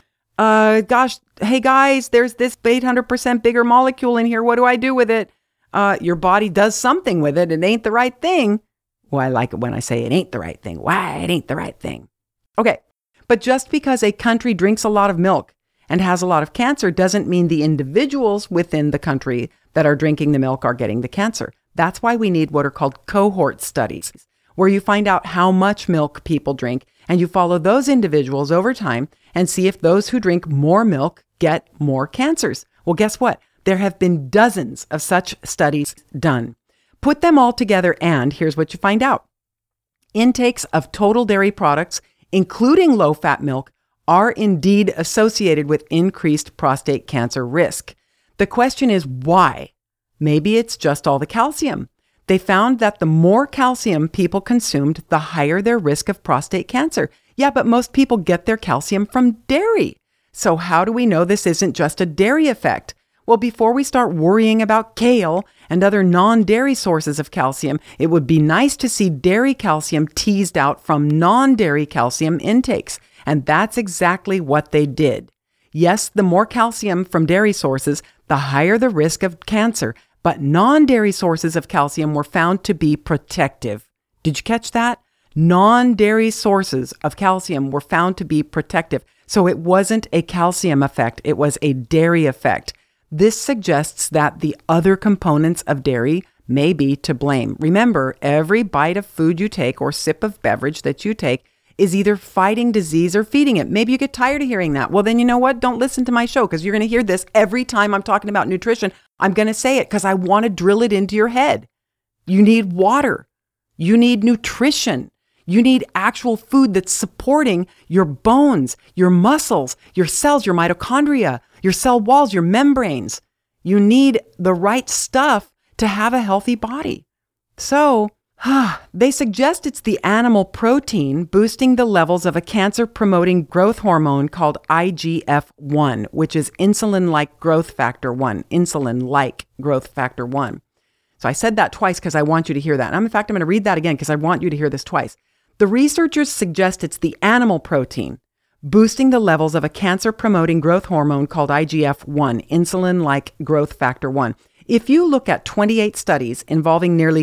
gosh, hey guys, there's this 800% bigger molecule in here. What do I do with it? Your body does something with it. It ain't the right thing. Well, I like it when I say it ain't the right thing. Why? It ain't the right thing. Okay. But just because a country drinks a lot of milk and has a lot of cancer doesn't mean the individuals within the country that are drinking the milk are getting the cancer. That's why we need what are called cohort studies, where you find out how much milk people drink and you follow those individuals over time and see if those who drink more milk get more cancers. Well, guess what? There have been dozens of such studies done. Put them all together and here's what you find out. Intakes of total dairy products, including low-fat milk, are indeed associated with increased prostate cancer risk. The question is why? Maybe it's just all the calcium. They found that the more calcium people consumed, the higher their risk of prostate cancer. Yeah, but most people get their calcium from dairy. So how do we know this isn't just a dairy effect? Well, before we start worrying about kale and other non-dairy sources of calcium, it would be nice to see dairy calcium teased out from non-dairy calcium intakes. And that's exactly what they did. Yes, the more calcium from dairy sources, the higher the risk of cancer. But non-dairy sources of calcium were found to be protective. Did you catch that? Non-dairy sources of calcium were found to be protective. So it wasn't a calcium effect, it was a dairy effect. This suggests that the other components of dairy may be to blame. Remember, every bite of food you take or sip of beverage that you take is either fighting disease or feeding it. Maybe you get tired of hearing that. Well, then you know what? Don't listen to my show because you're going to hear this every time I'm talking about nutrition. I'm going to say it because I want to drill it into your head. You need water. You need nutrition. You need actual food that's supporting your bones, your muscles, your cells, your mitochondria, your cell walls, your membranes. You need the right stuff to have a healthy body. So They suggest it's the animal protein boosting the levels of a cancer-promoting growth hormone called IGF-1, which is insulin-like growth factor 1. Insulin-like growth factor 1. So I said that twice because I want you to hear that. And in fact, I'm going to read that again because I want you to hear this twice. The researchers suggest it's the animal protein boosting the levels of a cancer-promoting growth hormone called IGF-1, insulin-like growth factor 1. If you look at 28 studies involving nearly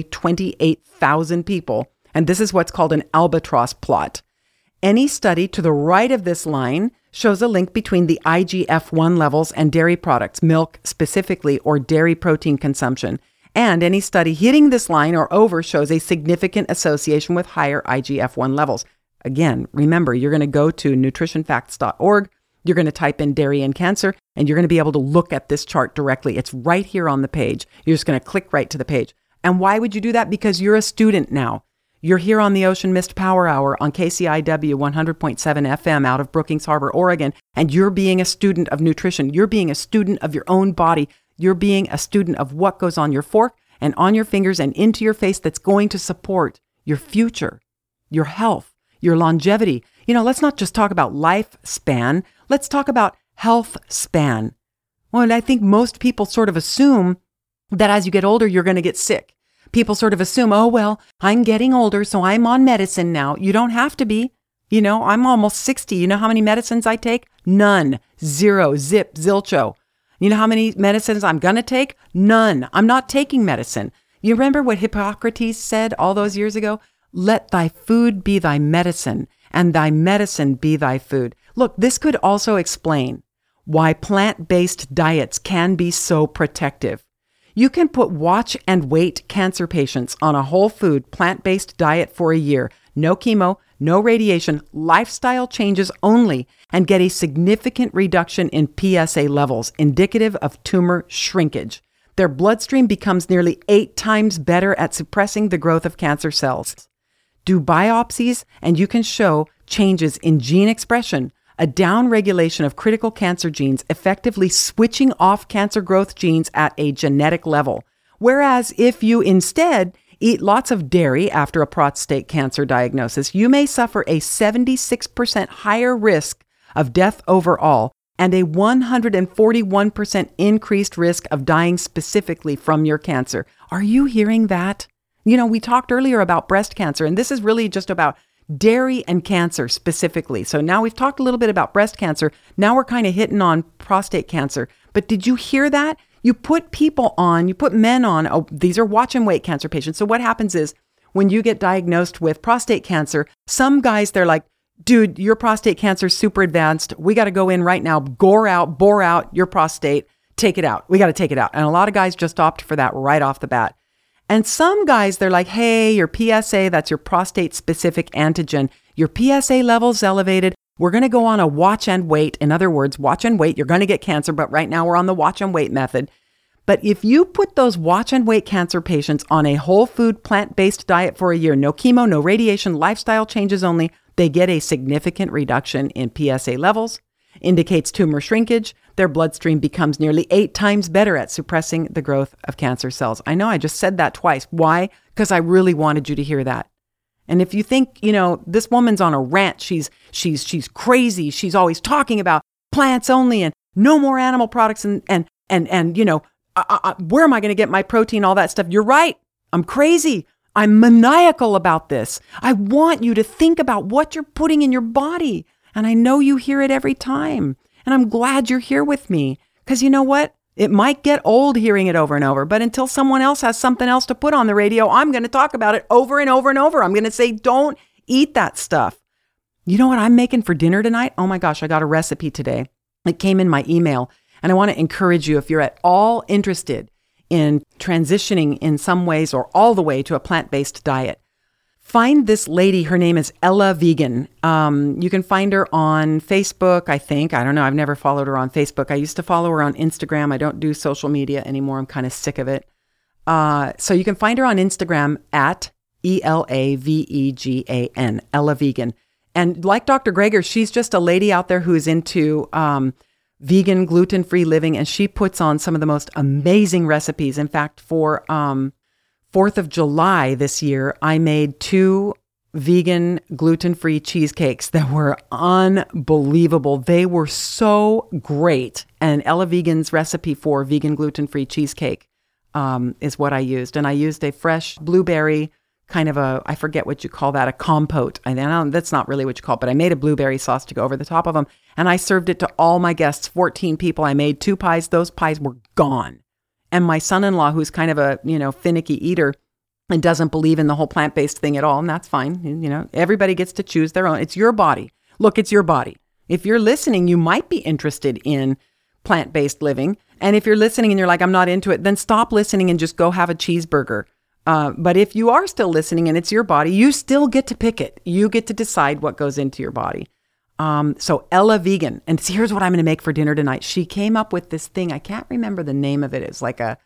28,000 people, and this is what's called an albatross plot, any study to the right of this line shows a link between the IGF-1 levels and dairy products, milk specifically, or dairy protein consumption. And any study hitting this line or over shows a significant association with higher IGF-1 levels. Again, remember, you're going to go to nutritionfacts.org. You're going to type in dairy and cancer, and you're going to be able to look at this chart directly. It's right here on the page. You're just going to click right to the page. And why would you do that? Because you're a student now. You're here on the Ocean Mist Power Hour on KCIW 100.7 FM out of Brookings Harbor, Oregon, and you're being a student of nutrition. You're being a student of your own body. You're being a student of what goes on your fork and on your fingers and into your face that's going to support your future, your health, your longevity. You know, let's not just talk about lifespan. Let's talk about health span. Well, and I think most people sort of assume that as you get older, you're going to get sick. People sort of assume, oh, well, I'm getting older, so I'm on medicine now. You don't have to be. You know, I'm almost 60. You know how many medicines I take? None. Zero. Zip. Zilcho. You know how many medicines I'm going to take? None. I'm not taking medicine. You remember what Hippocrates said all those years ago? Let thy food be thy medicine, and thy medicine be thy food. Look, this could also explain why plant-based diets can be so protective. You can put watch and wait cancer patients on a whole food, plant-based diet for a year, no chemo, no radiation, lifestyle changes only, and get a significant reduction in PSA levels, indicative of tumor shrinkage. Their bloodstream becomes nearly 8 times better at suppressing the growth of cancer cells. Do biopsies, and you can show changes in gene expression, a downregulation of critical cancer genes, effectively switching off cancer growth genes at a genetic level. Whereas if you instead eat lots of dairy after a prostate cancer diagnosis, you may suffer a 76% higher risk of death overall and a 141% increased risk of dying specifically from your cancer. Are you hearing that? You know, we talked earlier about breast cancer, and this is really just about dairy and cancer specifically. So now we've talked a little bit about breast cancer. Now we're kind of hitting on prostate cancer. But did you hear that? You put men on, these are watch and wait cancer patients. So what happens is when you get diagnosed with prostate cancer, some guys, they're like, dude, your prostate cancer is super advanced. We got to go in right now, bore out your prostate, take it out. We got to take it out. And a lot of guys just opt for that right off the bat. And some guys, they're like, hey, your PSA, that's your prostate-specific antigen. Your PSA level's elevated. We're going to go on a watch and wait. In other words, watch and wait. You're going to get cancer, but right now we're on the watch and wait method. But if you put those watch and wait cancer patients on a whole food, plant-based diet for a year, no chemo, no radiation, lifestyle changes only, they get a significant reduction in PSA levels, indicates tumor shrinkage. Their bloodstream becomes nearly 8 times better at suppressing the growth of cancer cells. I know I just said that twice. Why? Because I really wanted you to hear that. And if you think, you know, this woman's on a rant, she's crazy. She's always talking about plants only and no more animal products and you know, where am I going to get my protein, all that stuff? You're right. I'm crazy. I'm maniacal about this. I want you to think about what you're putting in your body. And I know you hear it every time. And I'm glad you're here with me. Because you know what? It might get old hearing it over and over. But until someone else has something else to put on the radio, I'm going to talk about it over and over and over. I'm going to say, don't eat that stuff. You know what I'm making for dinner tonight? Oh my gosh, I got a recipe today. It came in my email. And I want to encourage you, if you're at all interested in transitioning in some ways or all the way to a plant-based diet, find this lady. Her name is Ella Vegan. You can find her on Facebook, I think. I don't know. I've never followed her on Facebook. I used to follow her on Instagram. I don't do social media anymore. I'm kind of sick of it. So you can find her on Instagram at ELAVEGAN, Ella Vegan. And like Dr. Greger, she's just a lady out there who's into vegan, gluten-free living, and she puts on some of the most amazing recipes. In fact, for 4th of July this year, I made 2 vegan gluten-free cheesecakes that were unbelievable. They were so great. And Ella Vegan's recipe for vegan gluten-free cheesecake is what I used. And I used a fresh blueberry kind of I forget what you call that, a compote. I know that's not really what you call it, but I made a blueberry sauce to go over the top of them. And I served it to all my guests, 14 people. I made 2 pies. Those pies were gone. And my son-in-law, who's kind of a, finicky eater and doesn't believe in the whole plant-based thing at all, and that's fine. Everybody gets to choose their own. It's your body. Look, it's your body. If you're listening, you might be interested in plant-based living. And if you're listening and you're like, I'm not into it, then stop listening and just go have a cheeseburger. But if you are still listening and it's your body, you still get to pick it. You get to decide what goes into your body. So Ella Vegan, and here's what I'm going to make for dinner tonight. She came up with this thing. I can't remember the name of it. It's like a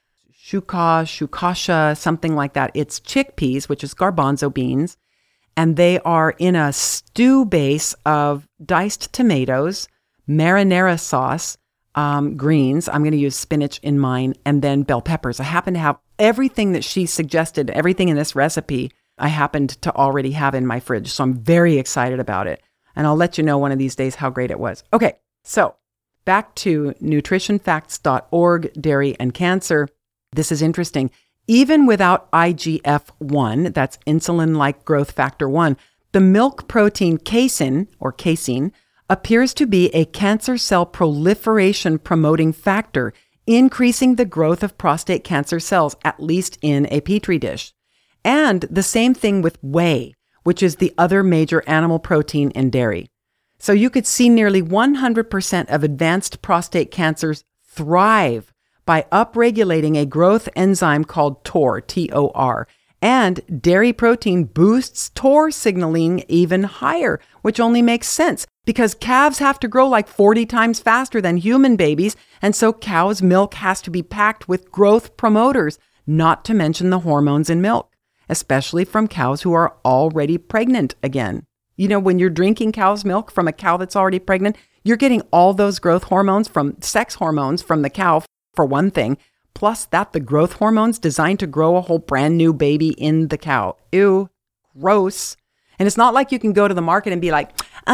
shukasha, something like that. It's chickpeas, which is garbanzo beans. And they are in a stew base of diced tomatoes, marinara sauce, greens. I'm going to use spinach in mine, and then bell peppers. I happen to have everything that she suggested, everything in this recipe, I happened to already have in my fridge. So I'm very excited about it. And I'll let you know one of these days how great it was. Okay, so back to nutritionfacts.org, dairy and cancer. This is interesting. Even without IGF-1, that's insulin-like growth factor 1, the milk protein casein, or casein, appears to be a cancer cell proliferation promoting factor, increasing the growth of prostate cancer cells, at least in a petri dish. And the same thing with whey, which is the other major animal protein in dairy. So you could see nearly 100% of advanced prostate cancers thrive by upregulating a growth enzyme called TOR, T-O-R. And dairy protein boosts TOR signaling even higher, which only makes sense because calves have to grow like 40 times faster than human babies. And so cow's milk has to be packed with growth promoters, not to mention the hormones in milk, especially from cows who are already pregnant again. When you're drinking cow's milk from a cow that's already pregnant, you're getting all those growth hormones from sex hormones from the cow, for one thing, plus that the growth hormones designed to grow a whole brand new baby in the cow. Ew, gross. And it's not like you can go to the market and be like,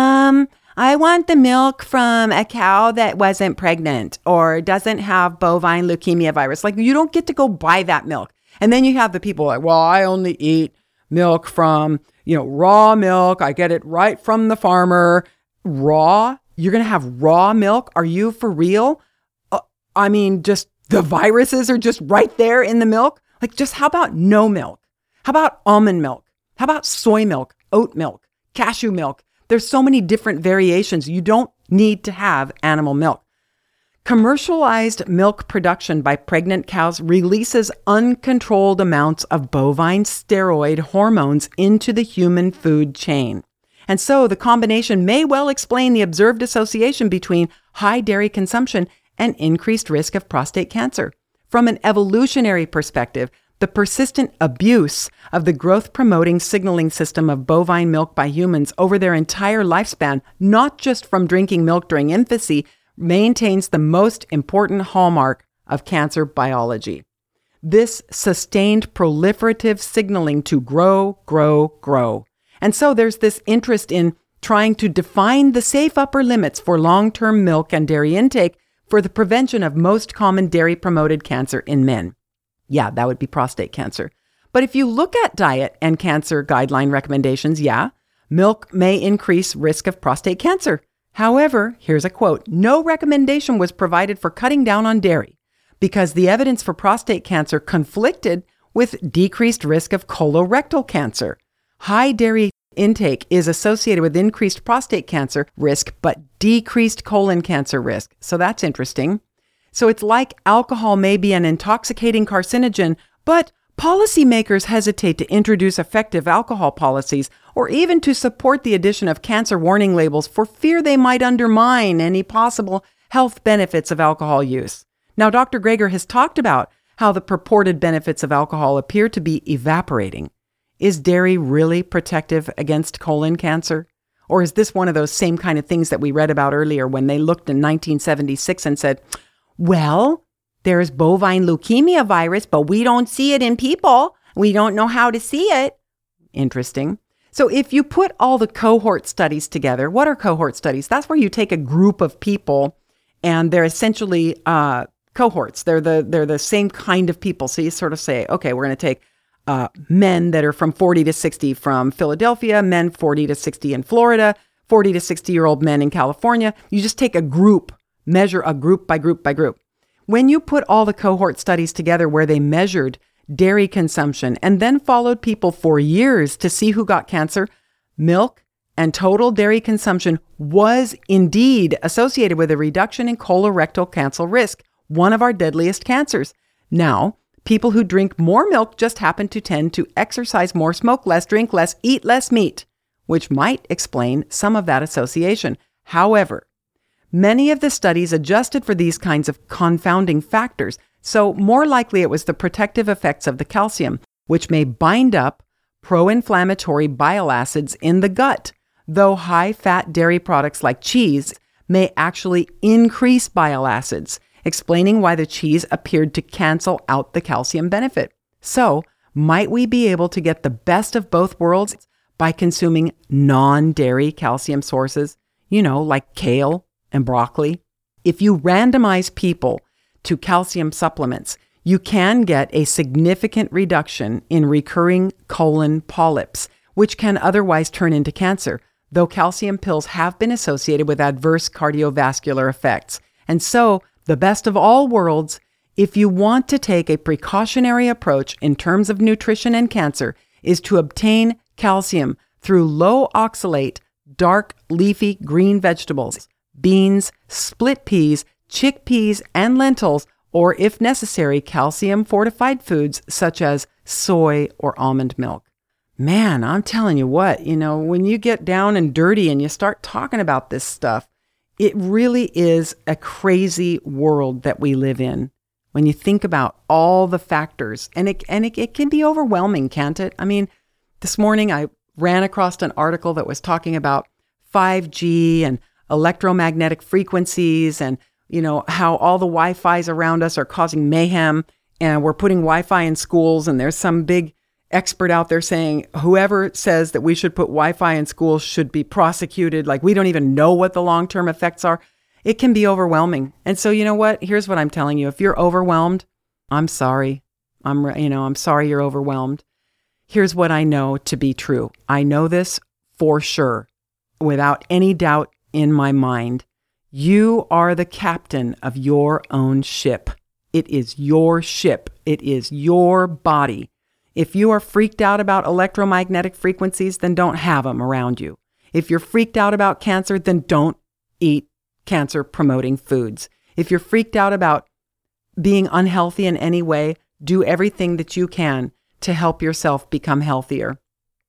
I want the milk from a cow that wasn't pregnant or doesn't have bovine leukemia virus. Like, you don't get to go buy that milk. And then you have the people like, well, I only eat milk from, raw milk. I get it right from the farmer. Raw? You're going to have raw milk? Are you for real? Just the viruses are just right there in the milk. Like, just how about no milk? How about almond milk? How about soy milk, oat milk, cashew milk? There's so many different variations. You don't need to have animal milk. Commercialized milk production by pregnant cows releases uncontrolled amounts of bovine steroid hormones into the human food chain. And so the combination may well explain the observed association between high dairy consumption and increased risk of prostate cancer. From an evolutionary perspective, the persistent abuse of the growth-promoting signaling system of bovine milk by humans over their entire lifespan, not just from drinking milk during infancy, maintains the most important hallmark of cancer biology. This sustained proliferative signaling to grow, grow, grow. And so there's this interest in trying to define the safe upper limits for long-term milk and dairy intake for the prevention of most common dairy-promoted cancer in men. Yeah, that would be prostate cancer. But if you look at diet and cancer guideline recommendations, milk may increase risk of prostate cancer. However, here's a quote, no recommendation was provided for cutting down on dairy because the evidence for prostate cancer conflicted with decreased risk of colorectal cancer. High dairy intake is associated with increased prostate cancer risk, but decreased colon cancer risk. So that's interesting. So it's like alcohol may be an intoxicating carcinogen, but policymakers hesitate to introduce effective alcohol policies or even to support the addition of cancer warning labels for fear they might undermine any possible health benefits of alcohol use. Now, Dr. Greger has talked about how the purported benefits of alcohol appear to be evaporating. Is dairy really protective against colon cancer? Or is this one of those same kind of things that we read about earlier when they looked in 1976 and said, well, there's bovine leukemia virus, but we don't see it in people. We don't know how to see it. Interesting. So if you put all the cohort studies together, what are cohort studies? That's where you take a group of people and they're essentially cohorts. They're the same kind of people. So you sort of say, okay, we're going to take men that are from 40 to 60 from Philadelphia, men 40 to 60 in Florida, 40 to 60-year-old men in California. You just take a group, measure a group by group by group. When you put all the cohort studies together where they measured dairy consumption and then followed people for years to see who got cancer, milk and total dairy consumption was indeed associated with a reduction in colorectal cancer risk, one of our deadliest cancers. Now, people who drink more milk just happen to tend to exercise more, smoke less, drink less, eat less meat, which might explain some of that association. However, many of the studies adjusted for these kinds of confounding factors, so more likely it was the protective effects of the calcium, which may bind up pro-inflammatory bile acids in the gut, though high-fat dairy products like cheese may actually increase bile acids, explaining why the cheese appeared to cancel out the calcium benefit. So, might we be able to get the best of both worlds by consuming non-dairy calcium sources, like kale and broccoli? If you randomize people to calcium supplements, you can get a significant reduction in recurring colon polyps, which can otherwise turn into cancer, though calcium pills have been associated with adverse cardiovascular effects. And so, the best of all worlds, if you want to take a precautionary approach in terms of nutrition and cancer, is to obtain calcium through low oxalate, dark leafy green vegetables, beans, split peas, chickpeas, and lentils, or if necessary, calcium fortified foods such as soy or almond milk. Man, I'm telling you what, when you get down and dirty and you start talking about this stuff, it really is a crazy world that we live in when you think about all the factors. And it can be overwhelming, can't it? I mean, this morning I ran across an article that was talking about 5G and electromagnetic frequencies and, how all the Wi-Fis around us are causing mayhem. And we're putting Wi-Fi in schools, and there's some big expert out there saying whoever says that we should put Wi-Fi in schools should be prosecuted. Like, we don't even know what the long-term effects are. It can be overwhelming. And so, you know what? Here's what I'm telling you. If you're overwhelmed, I'm sorry. I'm sorry you're overwhelmed. Here's what I know to be true. I know this for sure, without any doubt in my mind. You are the captain of your own ship. It is your ship. It is your body. If you are freaked out about electromagnetic frequencies, then don't have them around you. If you're freaked out about cancer, then don't eat cancer-promoting foods. If you're freaked out about being unhealthy in any way, do everything that you can to help yourself become healthier.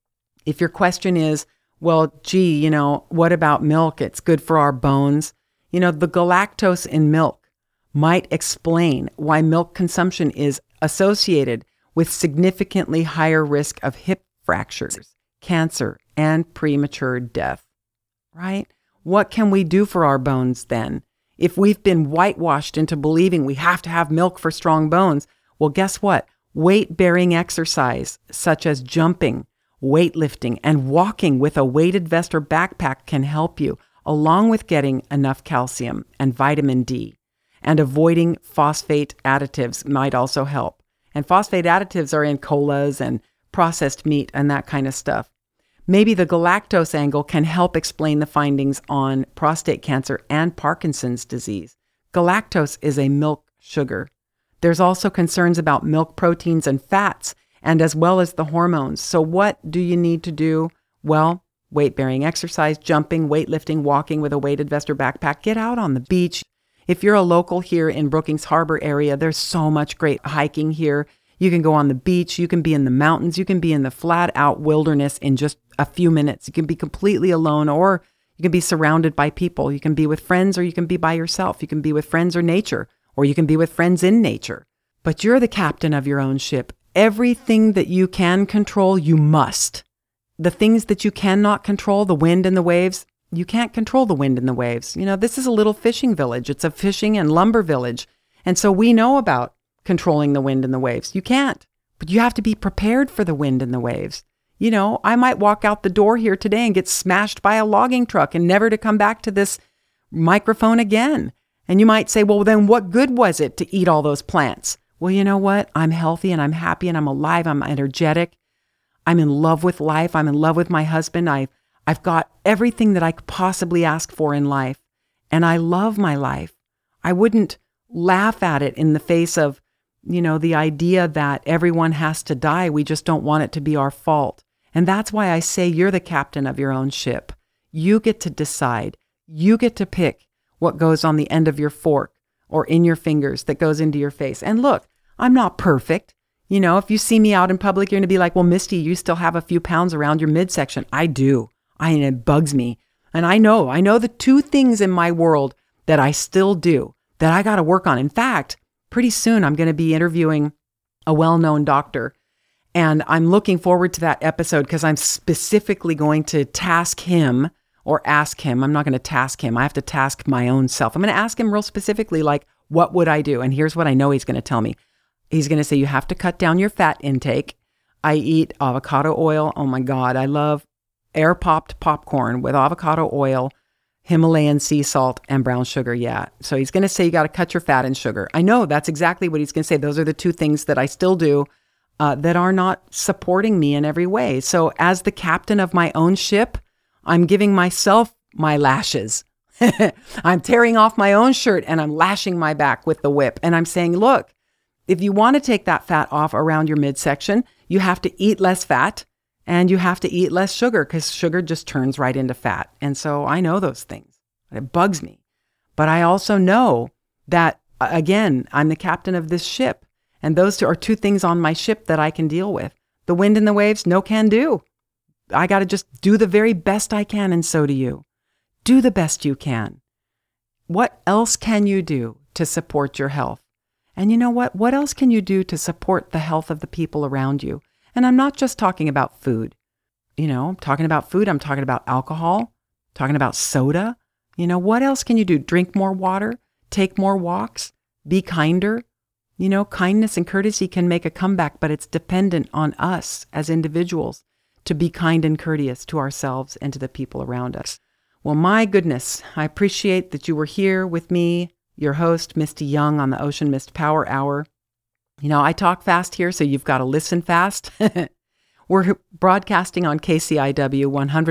If your question is, well, gee, what about milk? It's good for our bones. The galactose in milk might explain why milk consumption is associated with significantly higher risk of hip fractures, cancer, and premature death, right? What can we do for our bones then? If we've been whitewashed into believing we have to have milk for strong bones, well, guess what? Weight-bearing exercise, such as jumping, weightlifting, and walking with a weighted vest or backpack can help you, along with getting enough calcium and vitamin D. And avoiding phosphate additives might also help. And phosphate additives are in colas and processed meat and that kind of stuff. Maybe the galactose angle can help explain the findings on prostate cancer and Parkinson's disease. Galactose is a milk sugar. There's also concerns about milk proteins and fats, and as well as the hormones. So what do you need to do? Well, weight-bearing exercise, jumping, weightlifting, walking with a weighted vest or backpack. Get out on the beach. If you're a local here in Brookings Harbor area, there's so much great hiking here. You can go on the beach. You can be in the mountains. You can be in the flat-out wilderness in just a few minutes. You can be completely alone, or you can be surrounded by people. You can be with friends, or you can be by yourself. You can be with friends or nature, or you can be with friends in nature. But you're the captain of your own ship. Everything that you can control, you must. The things that you cannot control, the wind and the waves, you can't control the wind and the waves. This is a little fishing village. It's a fishing and lumber village. And so we know about controlling the wind and the waves. You can't. But you have to be prepared for the wind and the waves. You know, I might walk out the door here today and get smashed by a logging truck and never to come back to this microphone again. And you might say, well, then what good was it to eat all those plants? Well, you know what? I'm healthy and I'm happy and I'm alive. I'm energetic. I'm in love with life. I'm in love with my husband. I've got everything that I could possibly ask for in life. And I love my life. I wouldn't laugh at it in the face of, you know, the idea that everyone has to die. We just don't want it to be our fault. And that's why I say you're the captain of your own ship. You get to decide. You get to pick what goes on the end of your fork or in your fingers that goes into your face. And look, I'm not perfect. You know, if you see me out in public, you're going to be like, well, Misty, you still have a few pounds around your midsection. I do. It bugs me. And I know the two things in my world that I still do that I got to work on. In fact, pretty soon I'm going to be interviewing a well-known doctor. And I'm looking forward to that episode because I'm specifically going to task him or ask him. I'm not going to task him. I have to task my own self. I'm going to ask him real specifically, like, what would I do? And here's what I know he's going to tell me. He's going to say, you have to cut down your fat intake. I eat avocado oil. Oh my God. I love air popped popcorn with avocado oil, Himalayan sea salt, and brown sugar. Yeah. So he's going to say, you got to cut your fat and sugar. I know that's exactly what he's going to say. Those are the two things that I still do that are not supporting me in every way. So as the captain of my own ship, I'm giving myself my lashes. I'm tearing off my own shirt and I'm lashing my back with the whip. And I'm saying, look, if you want to take that fat off around your midsection, you have to eat less fat and you have to eat less sugar because sugar just turns right into fat. And so I know those things. It bugs me. But I also know that, again, I'm the captain of this ship. And those are two things on my ship that I can deal with. The wind and the waves, no can do. I got to just do the very best I can, and so do you. Do the best you can. What else can you do to support your health? And you know what? What else can you do to support the health of the people around you? And I'm not just talking about food. You know, I'm talking about food. I'm talking about alcohol, talking about soda. You know, what else can you do? Drink more water, take more walks, be kinder. You know, kindness and courtesy can make a comeback, but it's dependent on us as individuals to be kind and courteous to ourselves and to the people around us. Well, my goodness, I appreciate that you were here with me, your host, Misty Young, on the Ocean Mist Power Hour. You know, I talk fast here, so you've got to listen fast. We're broadcasting on KCIW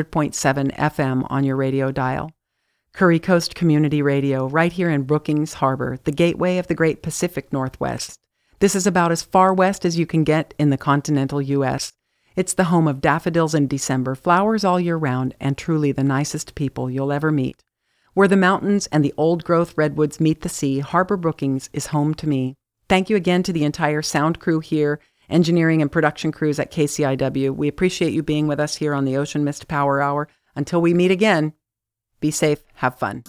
100.7 FM on your radio dial. Curry Coast Community Radio, right here in Brookings Harbor, the gateway of the great Pacific Northwest. This is about as far west as you can get in the continental U.S. It's the home of daffodils in December, flowers all year round, and truly the nicest people you'll ever meet. Where the mountains and the old-growth redwoods meet the sea, Harbor Brookings is home to me. Thank you again to the entire sound crew here, engineering and production crews at KCIW. We appreciate you being with us here on the Ocean Mist Power Hour. Until we meet again, be safe, have fun.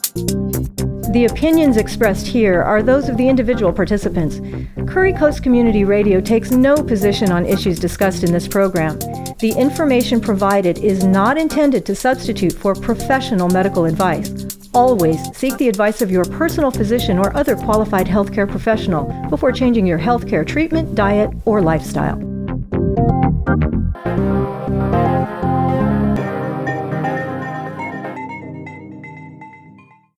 The opinions expressed here are those of the individual participants. Curry Coast Community Radio takes no position on issues discussed in this program. The information provided is not intended to substitute for professional medical advice. Always seek the advice of your personal physician or other qualified healthcare professional before changing your healthcare treatment, diet, or lifestyle.